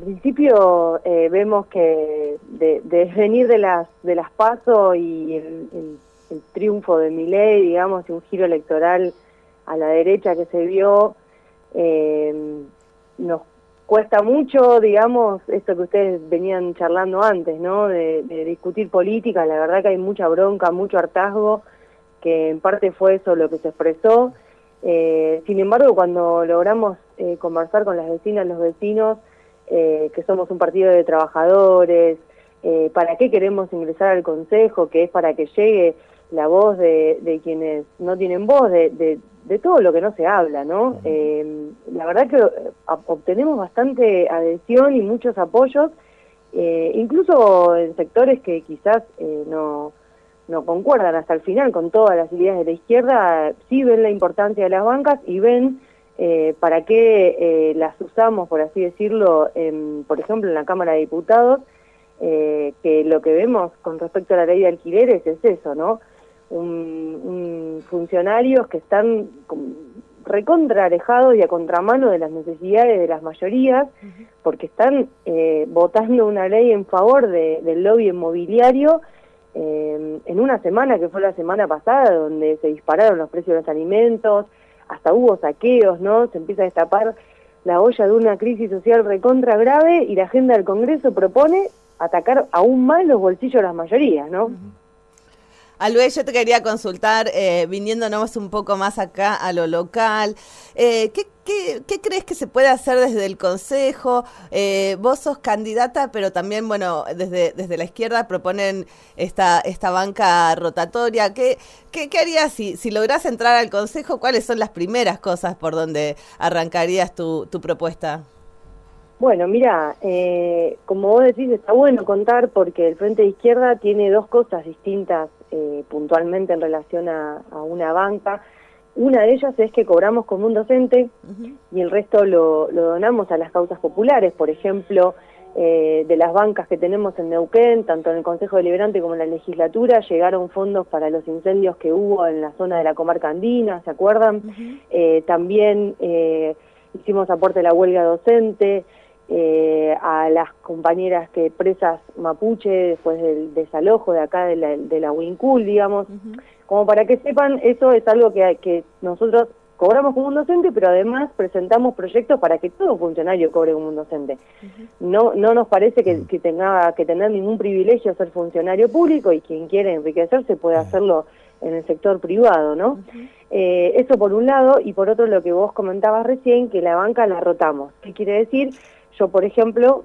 principio vemos que de venir de las PASO y el triunfo de Milei, digamos, y un giro electoral a la derecha que se vio, nos cuesta mucho, digamos, esto que ustedes venían charlando antes, ¿no? De discutir política. La verdad que hay mucha bronca, mucho hartazgo, que en parte fue eso lo que se expresó. Sin embargo, cuando logramos conversar con las vecinas, los vecinos, que somos un partido de trabajadores, para qué queremos ingresar al Consejo, que es para que llegue la voz de quienes no tienen voz, de todo lo que no se habla, ¿no? La verdad que obtenemos bastante adhesión y muchos apoyos, incluso en sectores que quizás no concuerdan hasta el final con todas las ideas de la izquierda, sí ven la importancia de las bancas y ven para qué las usamos, por así decirlo, por ejemplo, en la Cámara de Diputados, que lo que vemos con respecto a la ley de alquileres es eso, ¿no? Un funcionarios que están recontra alejados y a contramano de las necesidades de las mayorías, porque están votando una ley en favor del lobby inmobiliario, en una semana que fue la semana pasada, donde se dispararon los precios de los alimentos, hasta hubo saqueos, ¿no? Se empieza a destapar la olla de una crisis social recontra grave y la agenda del Congreso propone atacar aún más los bolsillos de las mayorías, ¿no? Albe, yo te quería consultar, viniéndonos un poco más acá a lo local, ¿qué crees que se puede hacer desde el Consejo? Vos sos candidata, pero también, bueno, desde la izquierda proponen esta banca rotatoria. ¿Qué harías si lográs entrar al Consejo? ¿Cuáles son las primeras cosas por donde arrancarías tu propuesta? Bueno, mira, como vos decís, está bueno contar porque el Frente de Izquierda tiene dos cosas distintas puntualmente en relación a una banca. Una de ellas es que cobramos como un docente y el resto lo donamos a las causas populares. Por ejemplo, de las bancas que tenemos en Neuquén, tanto en el Consejo Deliberante como en la legislatura, llegaron fondos para los incendios que hubo en la zona de la comarca andina, ¿se acuerdan? También hicimos aporte a la huelga docente, a las compañeras que presas mapuche después del desalojo de acá de la Huincul, digamos, como para que sepan, eso es algo que nosotros cobramos como un docente, pero además presentamos proyectos para que todo funcionario cobre como un docente. No nos parece que tenga que tener ningún privilegio ser funcionario público, y quien quiere enriquecerse puede hacerlo en el sector privado, ¿no? Eso por un lado, y por otro lo que vos comentabas recién, que la banca la rotamos. ¿Qué quiere decir? Yo, por ejemplo,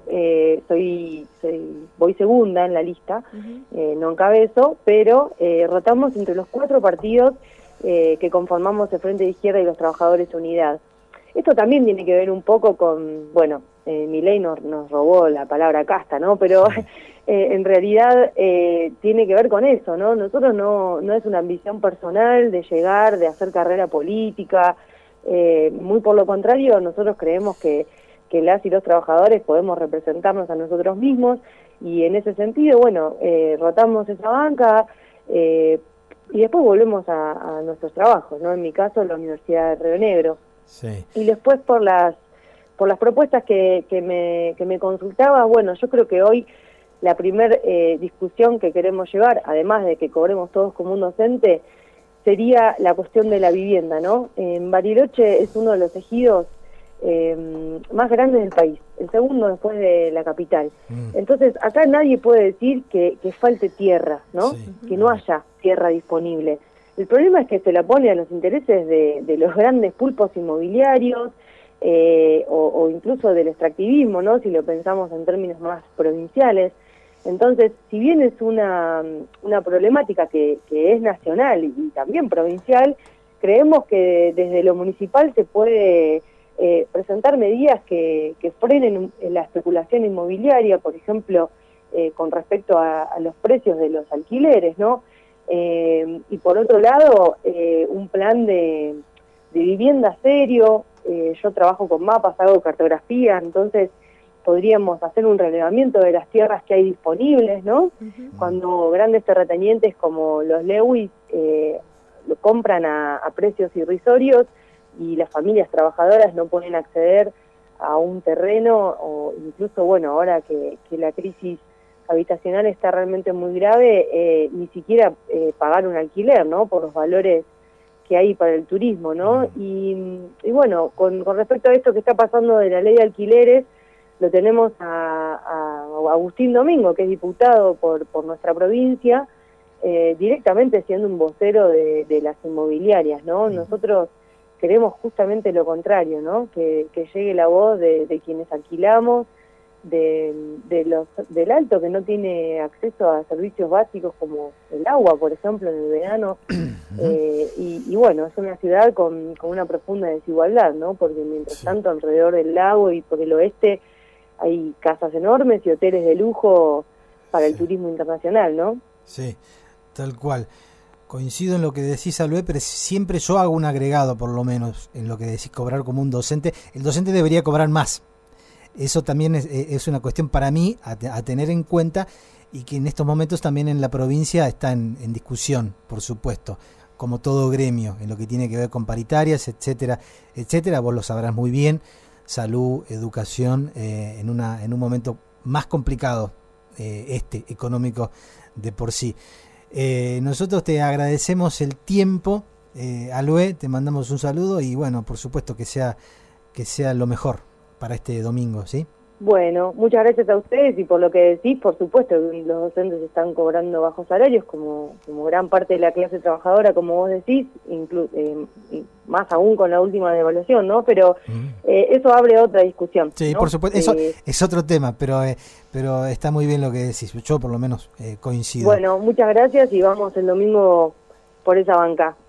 voy segunda en la lista, no encabezo, pero rotamos entre los 4 partidos que conformamos el Frente de Izquierda y los Trabajadores Unidad. Esto también tiene que ver un poco con, bueno, Milei nos robó la palabra casta, ¿no? Pero en realidad tiene que ver con eso, ¿no? Nosotros no es una ambición personal de llegar, de hacer carrera política, muy por lo contrario, nosotros creemos que las y los trabajadores podemos representarnos a nosotros mismos, y en ese sentido, bueno, rotamos esa banca y después volvemos a nuestros trabajos, ¿no? En mi caso, la Universidad de Río Negro. Sí. Y después por las propuestas que me consultaba, bueno, yo creo que hoy la primer discusión que queremos llevar, además de que cobremos todos como un docente, sería la cuestión de la vivienda, ¿no? En Bariloche es uno de los ejidos más grandes del país, el segundo después de la capital. Entonces, acá nadie puede decir que falte tierra, ¿no? Sí. Que no haya tierra disponible. El problema es que se la pone a los intereses de los grandes pulpos inmobiliarios, o incluso del extractivismo, ¿no? Si lo pensamos en términos más provinciales. Entonces, si bien es una problemática que es nacional y también provincial, creemos que desde lo municipal se puede presentar medidas que frenen la especulación inmobiliaria, por ejemplo, con respecto a los precios de los alquileres, ¿no? Y por otro lado, un plan de vivienda serio. Yo trabajo con mapas, hago cartografía, entonces podríamos hacer un relevamiento de las tierras que hay disponibles, ¿no? Cuando grandes terratenientes como los Lewis lo compran a precios irrisorios y las familias trabajadoras no pueden acceder a un terreno, o incluso, bueno, ahora que la crisis habitacional está realmente muy grave, ni siquiera pagar un alquiler, ¿no? Por los valores que hay para el turismo, ¿no? Y bueno, con respecto a esto que está pasando de la ley de alquileres, lo tenemos a Agustín Domingo, que es diputado por nuestra provincia, directamente siendo un vocero de las inmobiliarias, ¿no? Nosotros queremos justamente lo contrario, ¿no? Que llegue la voz de quienes alquilamos, del alto que no tiene acceso a servicios básicos como el agua, por ejemplo, en el verano. Y bueno, es una ciudad con una profunda desigualdad, ¿no? Porque mientras tanto alrededor del lago y por el oeste hay casas enormes y hoteles de lujo para el turismo internacional, ¿no? Sí, tal cual. Coincido en lo que decís, Aloe, pero siempre yo hago un agregado, por lo menos, en lo que decís cobrar como un docente. El docente debería cobrar más. Eso también es una cuestión para mí a tener en cuenta, y que en estos momentos también en la provincia está en discusión, por supuesto, como todo gremio, en lo que tiene que ver con paritarias, etcétera, etcétera. Vos lo sabrás muy bien. Salud, educación, en un momento más complicado, económico de por sí. Nosotros te agradecemos el tiempo, Aloe, te mandamos un saludo y bueno, por supuesto que sea lo mejor para este domingo, ¿sí? Bueno, muchas gracias a ustedes, y por lo que decís, por supuesto, los docentes están cobrando bajos salarios, como gran parte de la clase trabajadora, como vos decís, más aún con la última devaluación, ¿no? Pero eso abre otra discusión. Sí, ¿no? Por supuesto, eso es otro tema, pero está muy bien lo que decís, yo por lo menos coincido. Bueno, muchas gracias y vamos el domingo por esa banca.